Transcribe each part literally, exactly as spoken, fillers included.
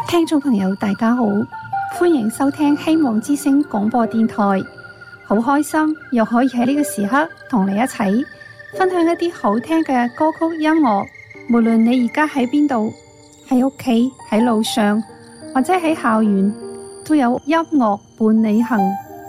聽眾朋友大家好，歡迎收聽希望之聲廣播電台。好開心又可以喺呢個時刻同你一齊分享一啲好聽嘅歌曲音樂。無論你而家喺邊度，喺屋企、喺路上或者喺校園，都有音樂伴你行。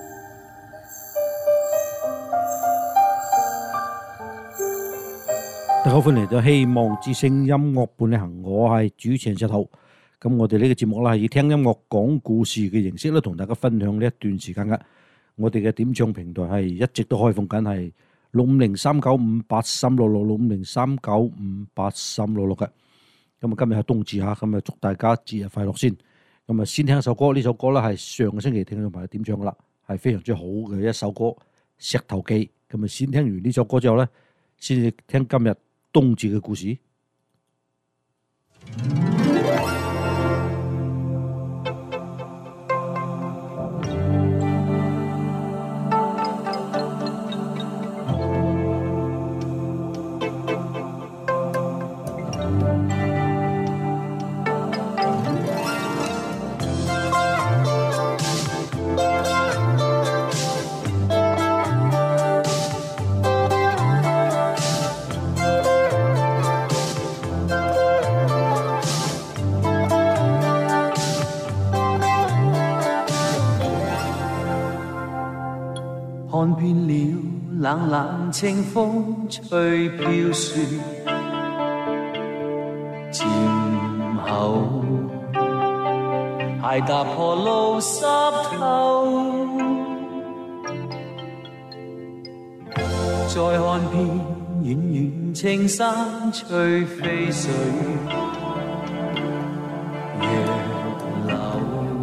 大家好，歡迎嚟到希望之聲音樂伴你行，我係主持人石頭。咁我哋呢個節目啦，係以聽音樂講故事嘅形式咧，同大家分享呢一段時間嘅。我哋嘅點唱平台係一直都開放緊，係六五零三九五八三六六六五零三九五八三六六嘅。咁啊，今日係冬至吓，咁啊祝大家節日快樂先。咁啊，先聽一首歌，呢首歌咧係上個星期聽眾朋友點唱噶啦，係非常之好嘅一首歌《石頭記》。咁啊，先聽完呢首歌之後咧，先至聽今日冬至嘅故事。 看遍了冷冷清風吹飄雪，漸後鞋踏破路濕透，再看遍遠遠青山翠飛水，若流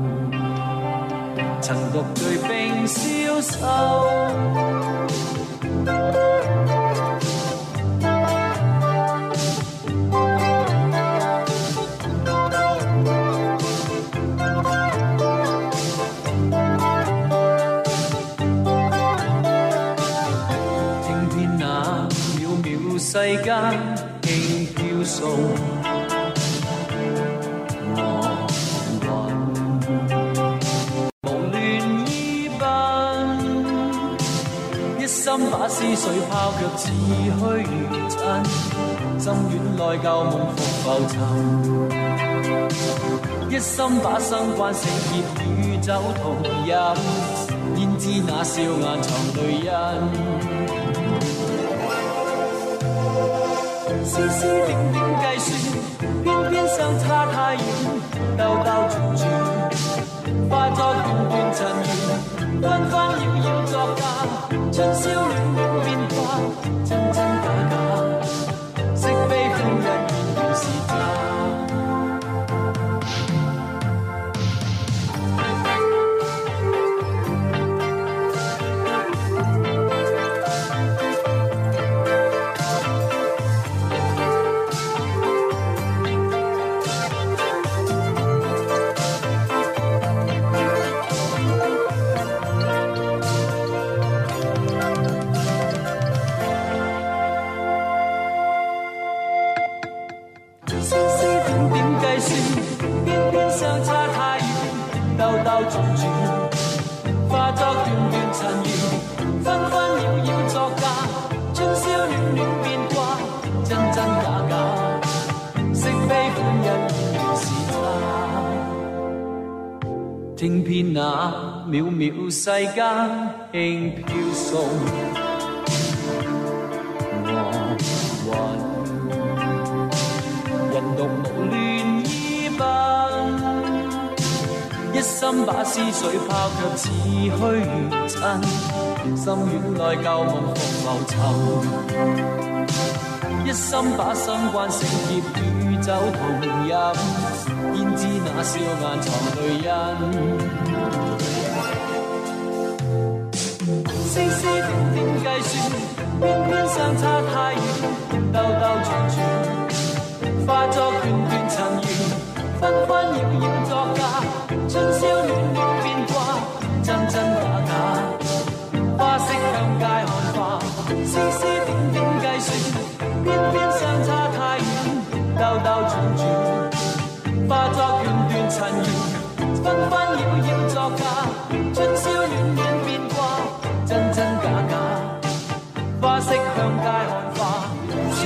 曾獨醉冰消瘦。世間輕飄送，我魂無亂依奔，一心把思緒拋卻似虛如塵，心軟內舊夢復浮沉，一心把生關死劫與酒同飲，焉知那笑顏藏淚印。絲絲點點計算，偏偏相差太遠，兜兜轉轉，化作段段塵緣，紛紛擾擾作假，春宵暖暖變化，真真假假，惜非歡欣原原是詐。聽遍那渺渺世間輕飄送，我魂人獨無亂依奔，一心把思緒拋卻似虛如塵，心軟內舊夢復浮沉，一心把心關死劫與酒同飲，焉知那笑顏藏淚印，絲絲點點計算，偏偏相差太遠，兜兜轉轉，化作段段塵緣，紛紛擾擾作假，春宵暖暖變卦，真真假假，花色向街看花，絲絲點點計算，偏偏相差太遠，兜兜轉轉，化作段段塵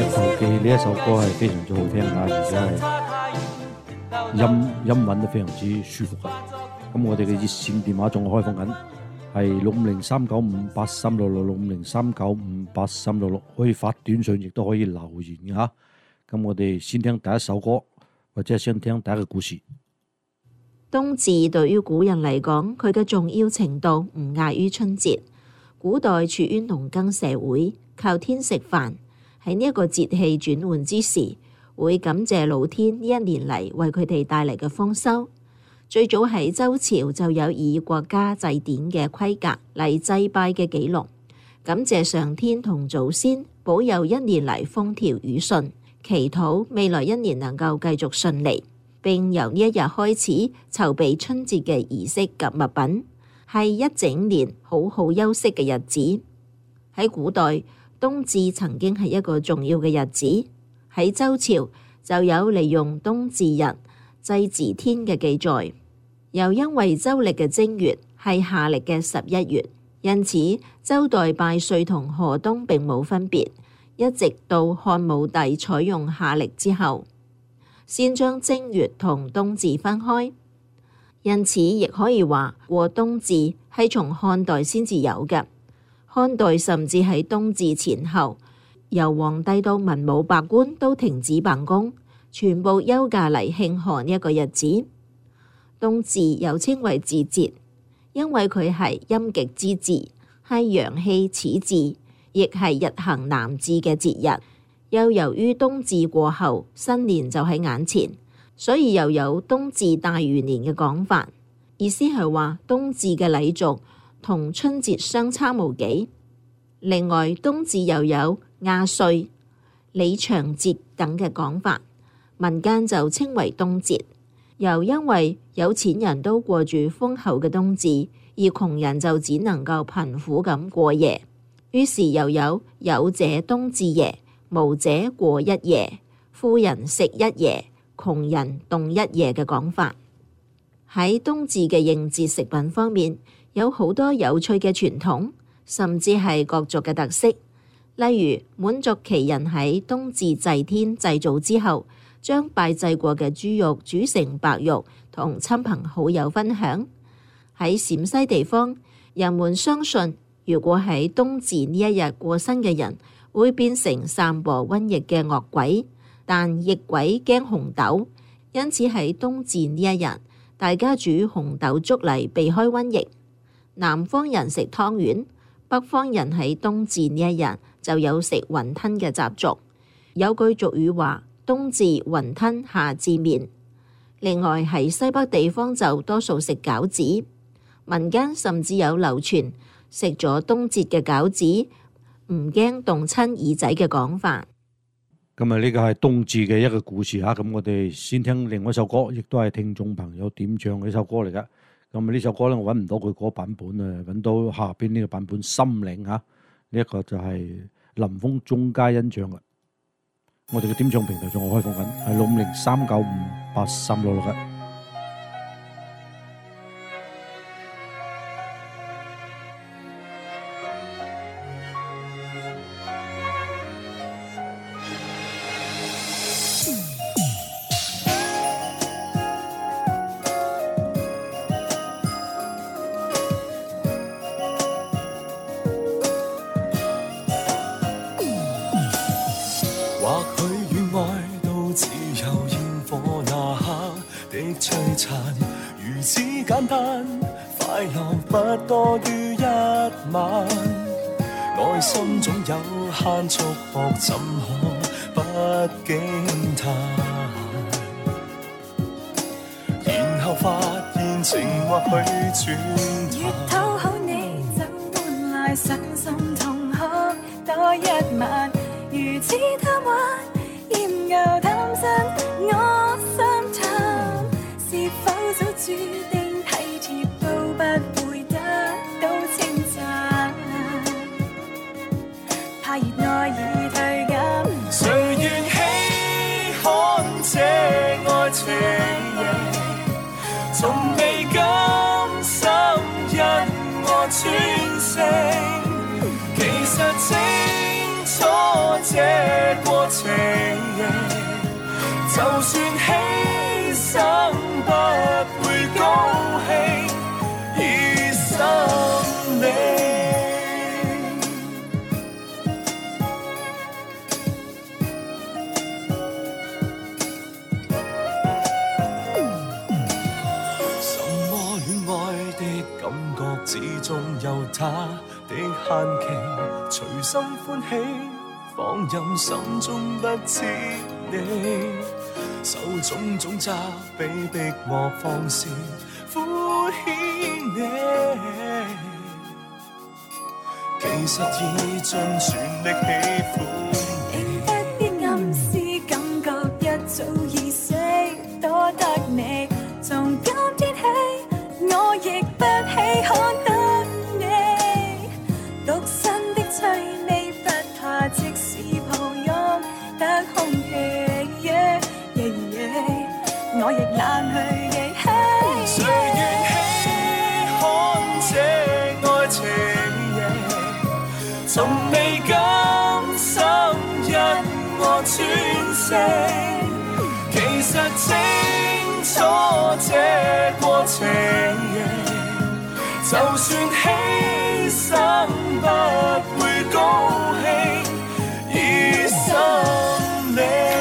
頭記呢一首歌係非常之好聽啊，而且係音音韻都非常之舒服嘅。咁我哋嘅熱線電話仲開放緊，係六五零三九五八三六六六五零三九五八三六六，可以發短信，亦都可以留言嘅嚇。咁我哋先聽第一首歌，或者係先聽第一個故事。 冬至對於古人嚟講，佢嘅重要程度唔亞於春節。古代處於農耕社會，靠天食飯。喺呢一個節氣轉換之時，會感謝老天呢一年嚟為佢哋帶嚟嘅豐收。最早喺周朝就有以國家祭典嘅規格嚟祭拜嘅記錄，感謝上天同祖先保佑一年嚟風調雨順，祈禱未來一年能夠繼續順利。並由呢一日開始籌備春節嘅儀式及物品，係一整年好好休息嘅日子。喺古代，冬至曾經係一個重要嘅日子。喺周朝就有利用冬至日祭祀天嘅記載。又因為周歷嘅正月係夏歷嘅十一月，因此周代拜歲同賀冬並冇分別，一直到漢武帝採用夏歷之後，先將正月同冬至分開，因此亦可以話過冬至係從漢代先至有嘅。漢代甚至喺冬至前後，由皇帝到文武百官都停止辦公，全部休假嚟慶賀呢一個日子。冬至又稱為至節，因為佢係陰極之至，係陽氣始至，亦係日行南至嘅節日。又由於冬至過後，新年就喺眼前，所以又有冬至大魚年嘅講法。意思係話冬至嘅禮俗同春節相差無幾。另外，冬至又有亞歲、李長節等嘅講法，民間就稱為冬節。又因為有錢人都過住豐厚嘅冬至，而窮人就只能夠貧苦咁過夜，於是又有有者冬至夜，無者過一夜，富人食一夜，窮人凍一夜嘅講法。喺冬至嘅應節食品方面，有好多有趣嘅傳統，甚至係各族嘅特色。例如滿族旗人喺冬至祭天祭祖之後，將拜祭過嘅豬肉煮成白肉，同親朋好友分享。喺陝西地方，人們相信如果喺冬至呢一日過身嘅人，會變成散播瘟疫嘅惡鬼，但疫鬼驚紅豆，因此喺冬至呢一日，大家煮紅豆粥嚟避開瘟疫。南方人食湯圓，北方人喺冬至呢一日就有食雲吞嘅習俗。有句俗語話：冬至雲吞夏至麵。另外喺西北地方就多數食餃子，民間甚至有流傳食咗冬節嘅餃子唔驚凍親耳仔嘅講法。 咁啊，呢個係冬至嘅一個故事嚇。咁我哋先聽另外一首歌，亦都係聽眾朋友點唱嘅一首歌嚟噶。咁啊，呢首歌咧，我揾唔到佢嗰個版本啊，揾到下邊呢個版本《心領》嚇。呢一個就係林峰、鐘嘉欣唱嘅。我哋嘅點唱平台仲開放緊，係六五零三九五八三六六嘅。 如此簡單，快樂不多於一晚。內心總有限束縛，怎可不驚嘆？然後發現情或許轉淡。 越討好你，怎換來身心痛哭多一晚？如此貪玩，厭又貪新，我心淡。是否早注定體貼都不會得到稱讚？怕熱愛已退減， 誰願稀罕這愛情？從未甘心因我轉性，其實清楚這過程，就算犧牲不會高興，以生命。始終有他的限期，隨心歡喜，放任心中不知你，受種種責備逼我放肆敷衍你，其實已盡全力喜歡你。 不必暗示，感覺一早已識多得你，從今天起我亦不稀罕得你，獨身的趣味不怕，即使抱擁得空氣， yeah, yeah, yeah, 我亦懶去記起。 誰願稀罕這愛情，從未甘心因我專誠，其實清楚這過程，就算犧牲不會高興，以生命。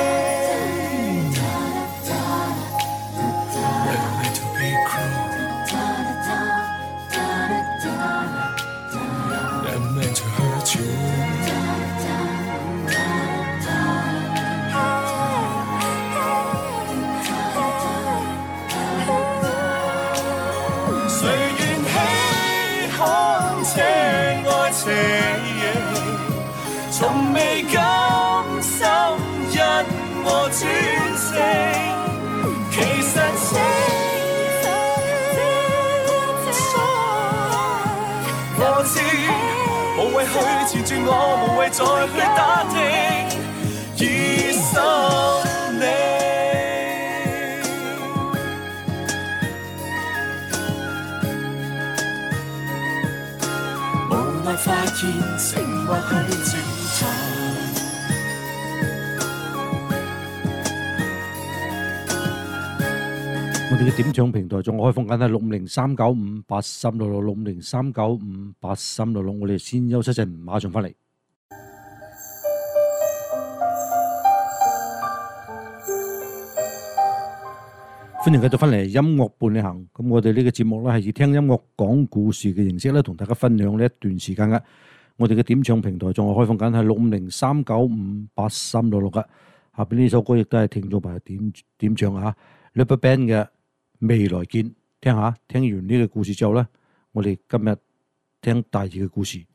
從未甘心因我專誠，其實清楚我知，無謂去纏住我，無謂再去打聽，以生命。無奈發現情或許照我哋嘅點唱平台仲開放緊係六五零三九五八三六六六五零三九五八三六六，我哋先休息陣，馬上翻嚟。歡迎繼續翻嚟音樂伴你行。咁我哋呢個節目咧係以聽音樂講故事嘅形式咧，同大家分享呢一段時間嘅。我哋嘅點唱平台仲係開放緊係六五零三九五八三六六嘅。下邊呢首歌亦都係聽眾朋友點點唱啊 RubberBand 嘅未來見，聽下。聽完呢個故事之後咧，我哋今日聽第二個故事。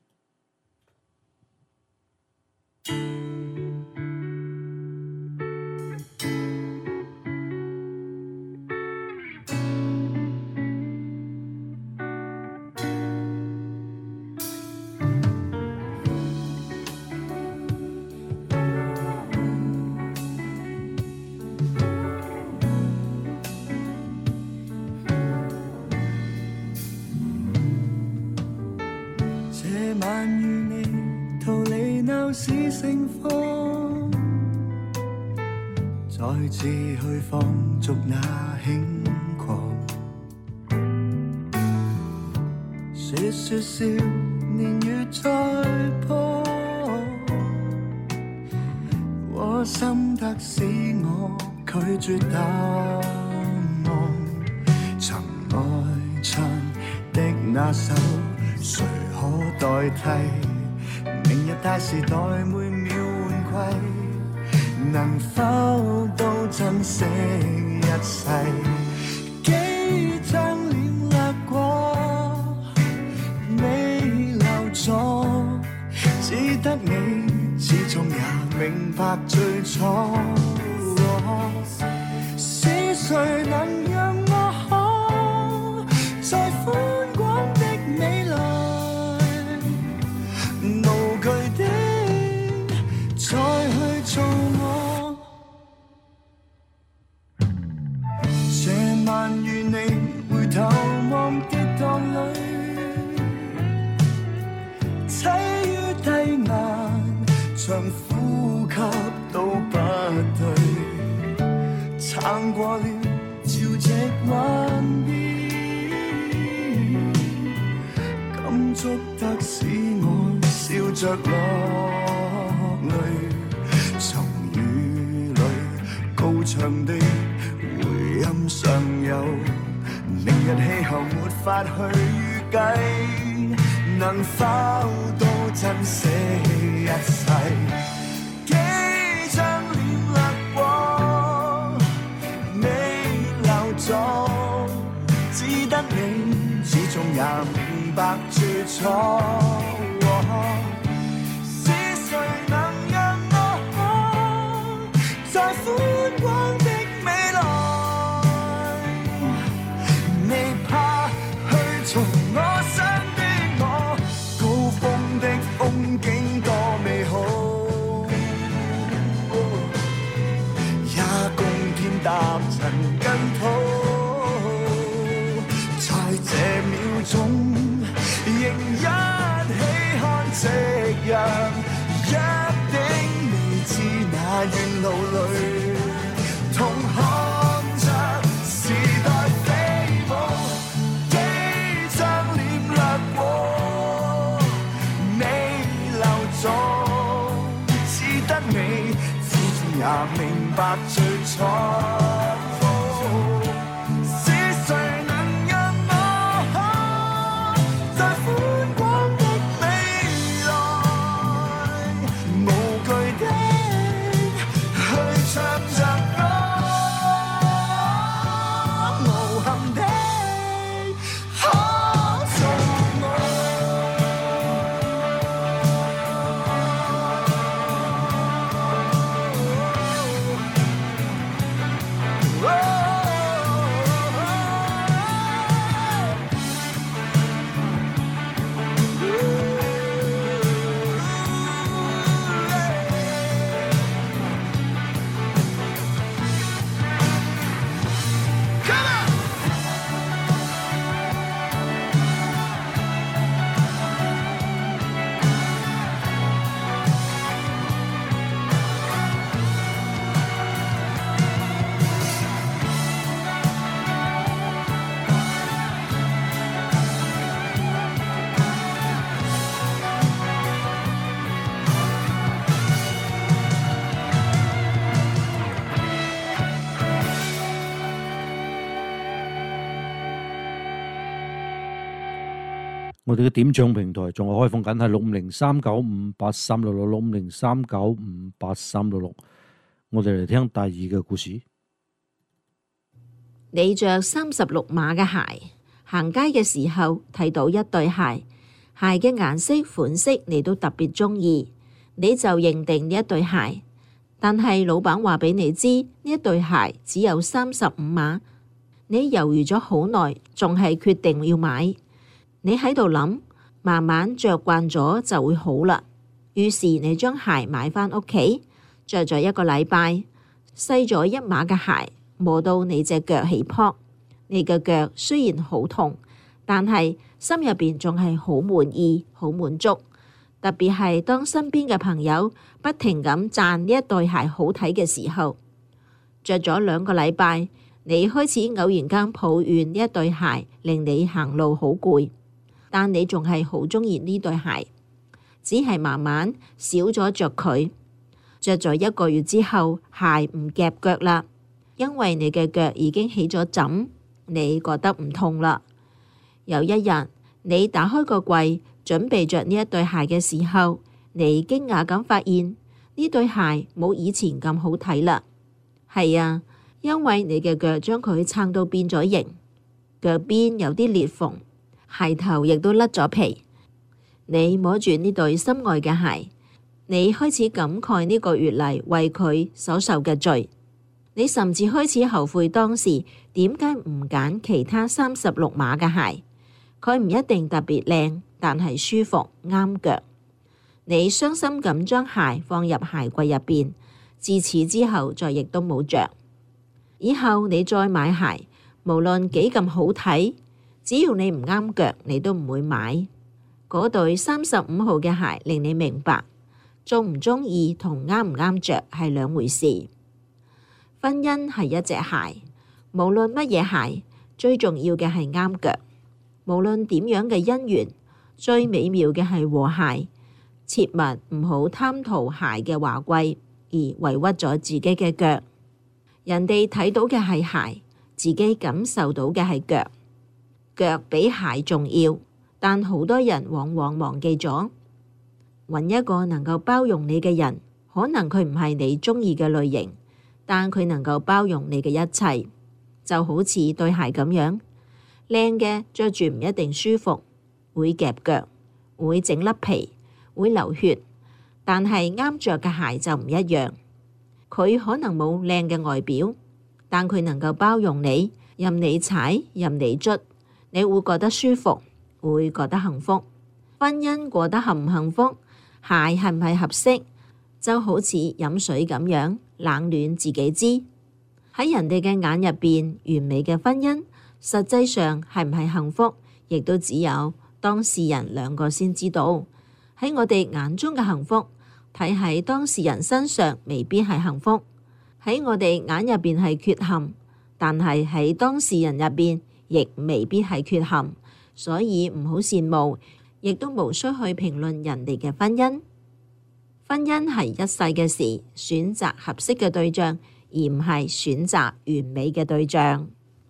再次去放逐那輕狂，說說笑，年月在破，我心得使我拒絕答案。曾愛唱的那首，誰可代替？明日大時代每秒換季，能否都珍惜一世？幾張臉掠過，未留座，只得你始終也明白最初。是誰能讓我可在寬廣的未來，無懼的再去做我？這晚與你回頭望跌宕裏，棲於低岩，長褲撐過了潮汐幻變，感觸得使我笑着落淚，從雨裏高唱的回音尚有，明日氣候沒法去預計，能否都珍惜一切？幾張臉掠過，未留咗，只得你始終也明白最初。是誰能讓我在寬廣的未來，未怕去從我想的我，高峰的風景多美好，也共天踏塵跟土，在這秒鐘仍一起看夕陽，一定未知那遠路裏同看着時代飛舞，幾張臉掠過，未留咗，只得你始終也明白最初。是誰能讓我在寬廣的未來，無懼的去唱着歌，無憾的可做我。 我哋嘅點唱平台仲係開放緊，係六五零三九五八三六六，六五零三九五八三六六。我哋嚟聽第二個故事。 你着三十六碼嘅鞋，行街嘅時候睇到一對鞋，鞋嘅顏色款式你都特別中意，你就認定呢一對鞋。但係老闆話俾你知呢一對鞋只有三十五碼，你猶豫咗好耐，仲係決定要買。你喺度諗，慢慢着慣咗就會好啦。於是你將鞋買返屋企，着咗一個禮拜，細咗一碼嘅鞋，磨到你隻腳起泡。你嘅腳雖然好痛，但係心入邊仲係好滿意、好滿足。特別係當身邊嘅朋友不停咁讚呢一對鞋好睇嘅時候，着咗兩個禮拜，你開始偶然間抱怨呢一對鞋令你行路好攰。但你仲係好鍾意呢對鞋，只係慢慢少咗着佢。着咗一個月之後，鞋唔夾腳啦，因為你嘅腳已經起咗枕，你覺得唔痛啦。有一日，你打開個櫃，準備着呢一對鞋嘅時候，你驚訝咁發現呢對鞋冇以前咁好睇啦。係啊，因為你嘅腳將佢撐到變咗形，腳邊有啲裂縫。鞋頭亦都甩咗皮，你摸住呢對心愛嘅鞋，你開始感慨呢個月嚟為佢所受嘅罪，你甚至開始後悔當時點解唔揀其他三十六碼嘅鞋，佢唔一定特別靚，但係舒服啱腳。你傷心咁將鞋放入鞋櫃入邊，自此之後再亦都冇着。以後你再買鞋，無論幾咁好睇，只要你唔啱腳，你都唔會買。嗰對三十五號嘅鞋令你明白，鍾唔鍾意同啱唔啱着係兩回事。 婚姻係一隻鞋，無論乜嘢鞋，最重要嘅係啱腳。無論點樣嘅姻緣，最美妙嘅係和諧。切勿唔好貪圖鞋嘅華貴，而委屈咗自己嘅腳。人哋睇到嘅係鞋，自己感受到嘅係腳。腳比鞋重要，但好多人往往忘記咗。揾一個能夠包容你嘅人，可能佢唔係你中意嘅類型，但佢能夠包容你嘅一切。就好似對鞋咁樣，靚嘅着住唔一定舒服，會夾腳，會整甩皮，會流血，但係啱着嘅鞋就唔一樣。佢可能冇靚嘅外表，但佢能夠包容你，任你踩，任你捽，你會覺得舒服，會覺得幸福。婚姻過得幸唔幸福，鞋係唔係合適，就好似飲水咁樣，冷暖自己知。喺人哋嘅眼入邊，完美嘅婚姻，實際上係唔係幸福，亦都只有當事人兩個先知道。喺我哋眼中嘅幸福，睇喺當事人身上未必係幸福。喺我哋眼入邊係缺陷，但係喺當事人入邊亦未必係缺陷。所以唔好羨慕，亦都無需去評論人哋嘅婚姻。婚姻係一世嘅事，選擇合適嘅對象，而唔係選擇完美嘅對象。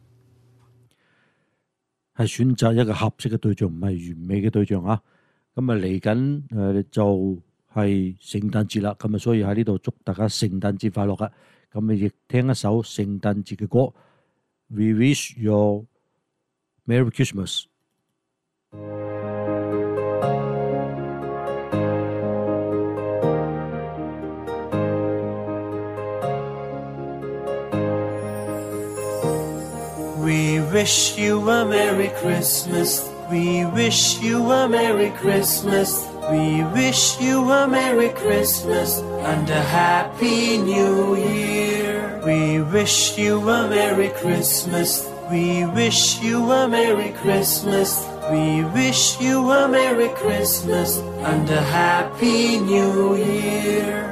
係選擇一個合適嘅對象，唔係完美嘅對象啊！咁啊嚟緊誒就係聖誕節啦，咁啊所以喺呢度祝大家聖誕節快樂啊！咁啊亦聽一首聖誕節嘅歌 ，We wish you Merry Christmas。 We wish you a Merry Christmas. We wish you a Merry Christmas. We wish you a Merry Christmas and a Happy New Year. We wish you a Merry Christmas. We wish you a Merry Christmas. We wish you a Merry Christmas and a Happy New Year.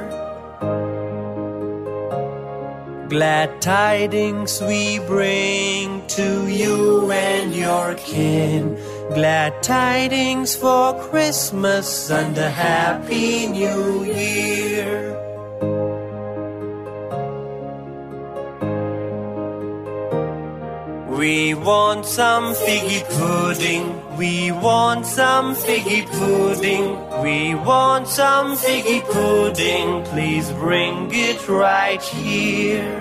Glad tidings we bring to you and your kin. Glad tidings for Christmas and a Happy New Year. We want some figgy pudding. We want some figgy pudding. We want some figgy pudding. Please bring it right here.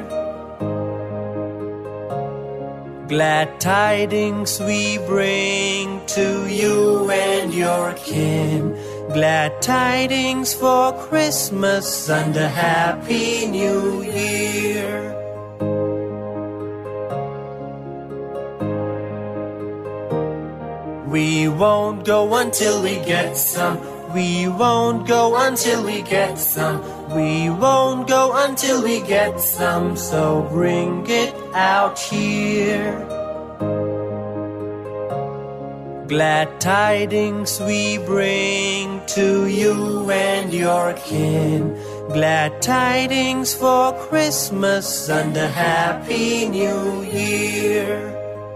Glad tidings we bring to you and your kin. Glad tidings for Christmas and a Happy New Year. We won't go until we get some. We won't go until we get some. We won't go until we get some. So bring it out here. Glad tidings we bring to you and your kin. Glad tidings for Christmas and a Happy New Year.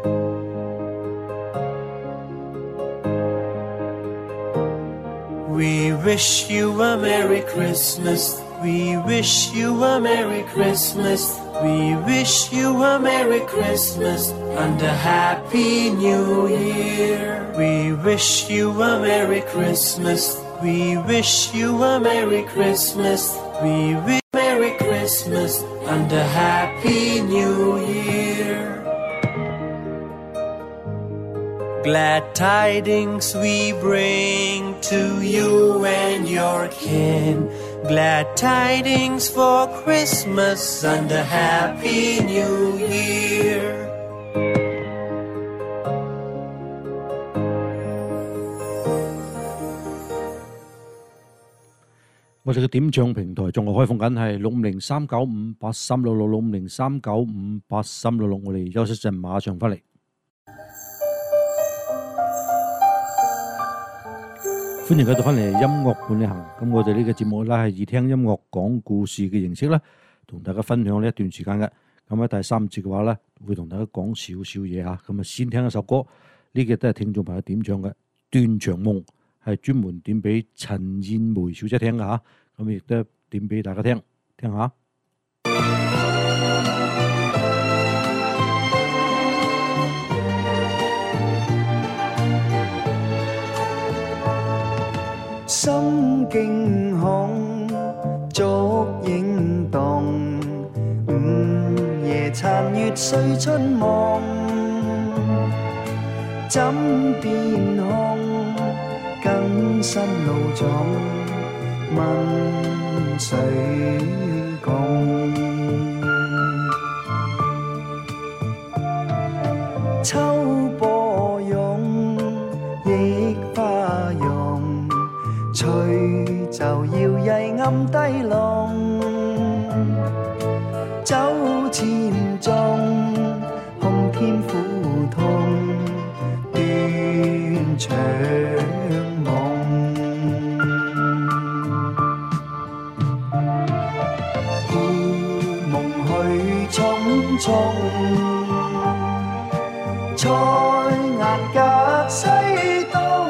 We wish you a Merry Christmas. We wish you a Merry Christmas. We wish you a Merry Christmas and a Happy New Year. We wish you a Merry Christmas. We wish you a Merry Christmas. We wish you a Merry Christmas and a Happy New Year. Glad tidings we bring to you and your kin. Glad tidings for Christmas and a Happy New Year. 我哋嘅點唱平台仲係開放緊，係六五零三九五八三六六六五零三九五八三六六。我哋休息陣，馬上翻嚟。歡迎繼續翻嚟音樂伴你行，咁我哋呢個節目咧係以聽音樂講故事嘅形式啦， 同大家分享呢一段時間嘅。咁喺第三節嘅話咧，會同大家講少少嘢嚇。咁啊，先聽一首歌，呢個都係聽眾朋友點唱嘅《斷腸夢》，係專門點俾陳燕梅小姐聽嘅嚇。咁亦都點俾大家聽，聽下。 心驚恐，燭影動，午夜殘月睡春夢，枕邊空，更新路總，問誰共？秋波湧，益花容，隨就搖曳暗低籠，酒漸中，空天苦痛，斷腸夢。故夢去匆匆，彩顏隔西東，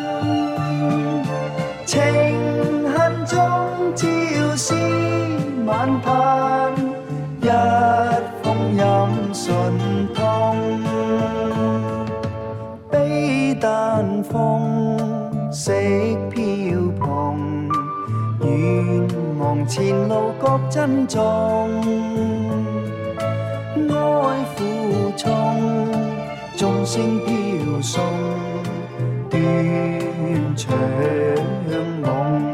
情恨中朝思晚盼，一封飲信通。悲淡風色飄蓬，願望前路各珍重，愛負重，眾聲飄送，斷腸夢。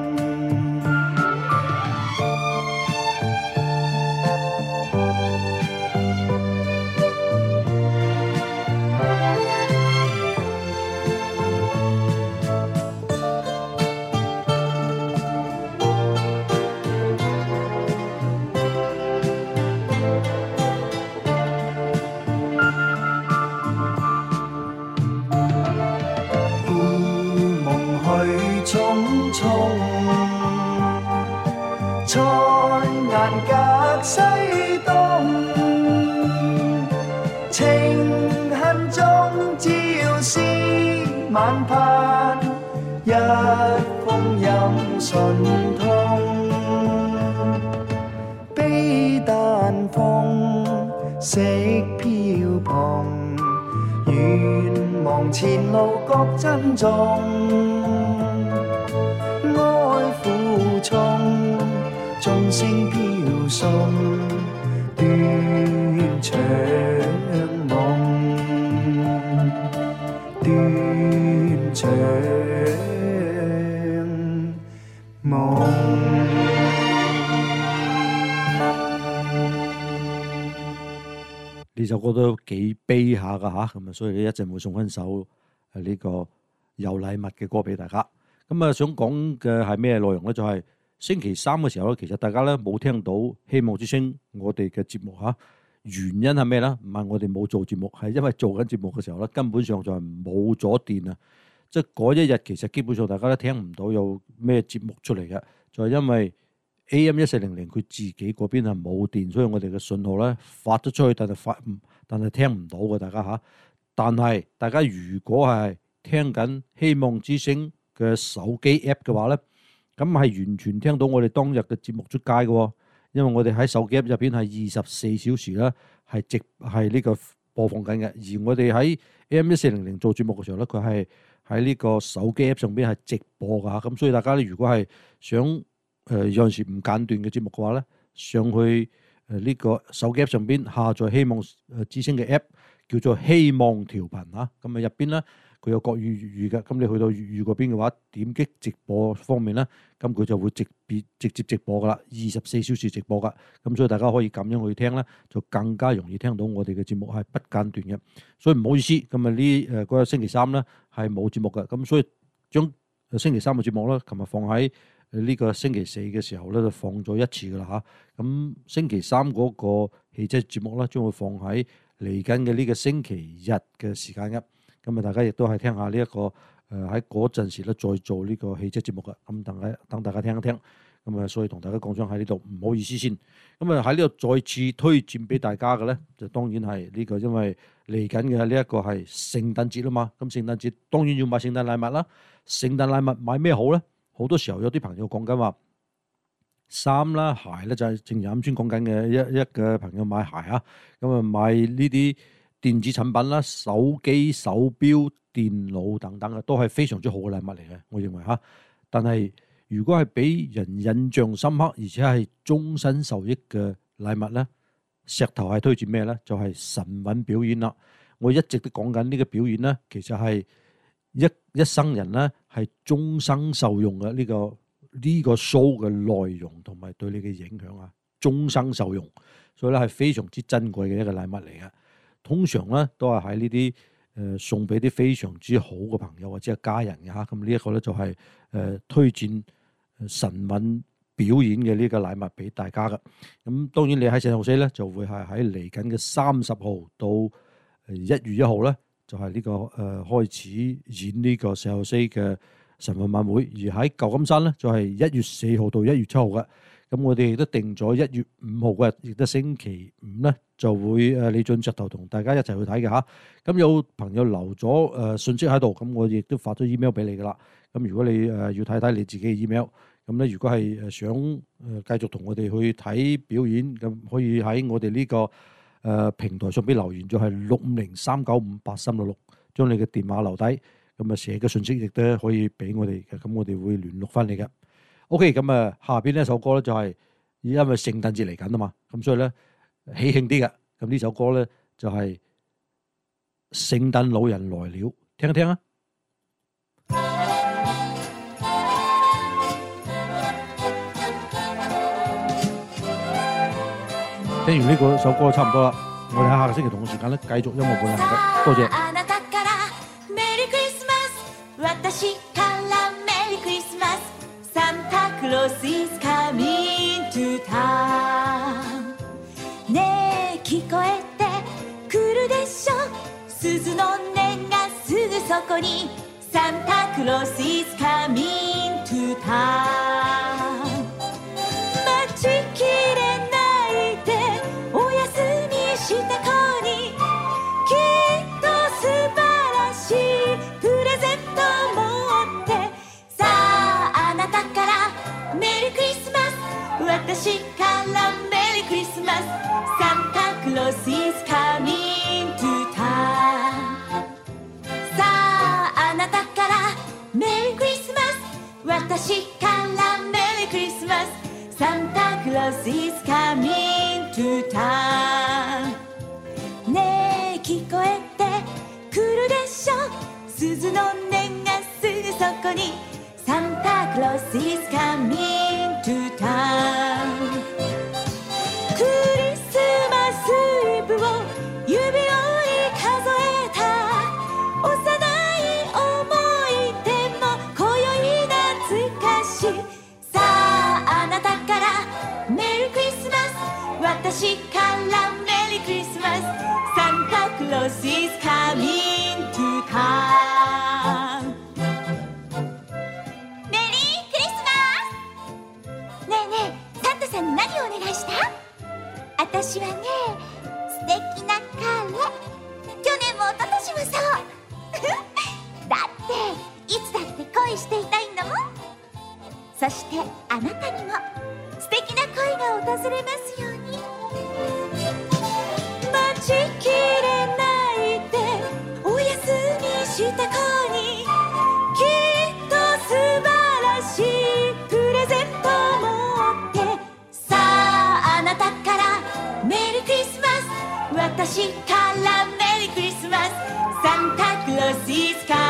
彩顏隔西東，情恨中朝思晚盼，一封飲信通。悲淡風色飄蓬，願望前路各珍重，愛負重，眾聲飄送，斷腸夢，斷腸夢。 呢首歌都幾悲下噶嚇，咁啊，所以咧一陣會送翻首誒呢個有禮物嘅歌俾大家。咁啊，想講嘅係咩內容咧？就係、是、星期三嘅時候咧，其實大家咧冇聽到希望之聲我哋嘅節目嚇，原因係咩咧？唔係我哋冇做節目，係因為做緊節目嘅時候咧，根本上就係冇咗電啊！即係嗰一日其實基本上大家都聽唔到有咩節目出嚟嘅，就係、是、因為 A M 一四零零佢自己嗰邊係冇電，所以我哋嘅信號咧發咗出去，但係發但係聽唔到嘅，大家嚇。但係大家如果係聽緊希望之聲嘅手機 app 嘅話咧，咁係完全聽到我哋當日嘅節目出街嘅，因為我哋喺手機 app 入邊係二十四小時啦，係直係呢個播放緊嘅。而我哋喺 A M 一四零零做節目嘅時候咧，佢係喺呢個手機 app 上邊係直播㗎。咁所以大家咧，如果係想誒、呃、有陣時唔間斷嘅節目嘅話咧，上去誒呢個手機 app 上邊下載希望誒之聲嘅 app，叫做希望調頻嚇。咁啊入邊咧，佢有國語粵語嘅，咁你去到粵語嗰邊嘅話，點擊直播方面咧，咁佢就會直別直接直播噶啦，二十四小時直播噶，咁所以大家可以咁樣去聽咧，就更加容易聽到我哋嘅節目係不間斷嘅。所以唔好意思，咁啊呢誒嗰個星期三咧係冇節目嘅，咁所以將星期三嘅節目咧，琴日放喺呢個星期四嘅時候咧就放咗一次噶啦嚇。咁星期三嗰個汽車節目咧，將會放喺嚟緊嘅呢個星期日嘅時間嘅。咁啊，大家亦都係聽下呢、這、一個誒喺嗰陣時咧，再做呢個汽車節目嘅。咁等下等大家聽一聽。 咁啊，所以同大家講聲喺呢度唔好意思先。咁啊喺呢度再次推薦俾大家嘅咧，就當然係呢個，因為嚟緊嘅呢一個係聖誕節啦嘛。咁聖誕節當然要買聖誕禮物啦。聖誕禮物買咩好咧？好多時候有啲朋友講緊話衫啦、鞋咧，就係正如啱先講緊嘅一一個朋友買鞋啊，咁啊買呢啲電子產品啦、手機、手錶、電腦等等嘅，都係非常之好嘅禮物嚟嘅，我認為嚇。但係如果係俾人印象深刻，而且係終身受益嘅禮物咧，石頭係推薦咩咧？就係神韻表演啦。我一直都講緊呢個表演咧，其實係一一生人咧係終生受用嘅呢個。呢個 show 嘅內容同埋對你嘅影響啊，終生受用，所以咧係非常之珍貴嘅一個禮物嚟嘅。通常咧都係喺呢啲誒送俾啲非常之好嘅朋友或者係家人嘅嚇。咁呢一個咧就係、是、誒、呃、推薦神韻表演嘅呢個禮物俾大家嘅。咁當然你喺聖荷西咧就會係喺嚟緊嘅三十號到一月一號咧，就係、是、呢、這個誒、呃、開始演呢個聖荷西嘅神韻晚會，而喺舊金山咧就係一月四號到一月七號嘅。咁我哋亦都定咗一月五號嘅，亦都星期五咧就會誒李俊石頭同大家一齊去睇嘅嚇。咁有朋友留咗誒信息喺度，咁我亦都發咗 email 俾你噶啦。咁如果你誒要睇睇你自己嘅 email，咁咧如果係誒想誒繼續同我哋去睇表演，咁可以喺我哋呢個誒平台上邊留言，就係六五零三九五八三六六，將你嘅電話留低。咁啊，寫嘅信息亦都可以俾我哋嘅，咁我哋會聯絡翻你嘅。OK，咁啊，下邊呢一首歌咧就係因為聖誕節嚟緊啊嘛，咁所以咧喜慶啲嘅。咁呢首歌咧就係聖誕老人來了，聽一聽啊！聽完呢個首歌差唔多啦，我哋喺下個星期同嘅時間咧繼續音樂伴行嘅，多謝。 私からメリークリスマスサンタクロース is coming to town ねえ聞こえてくるでしょ鈴の音がすぐそこにサンタクロース is coming to town 待ちきれないでお休みした子にきっと素晴らしいプレゼント私からメリークリスマスサンタクロース is coming to town さああなたからメリークリスマス私からメリークリスマスサンタクロース is coming to town ねえ聞こえてくるでしょ鈴の音がすぐそこにサンタクロース is coming to town クリスマスイブを指折り数えた幼い思い出も今宵懐かしいさああなたからメリークリスマス私からメリークリスマスサンタクロース is coming to town私はね、素敵な彼。去年も一昨年もそうだっていつだって恋していたいんだもん。そしてあなたにも素敵な恋が訪れますように。待ちきれないでお休みした子にきっと素晴らしいプレゼントを持ってさああなたからメリークリスマス私からメリークリスマスサンタクロース is coming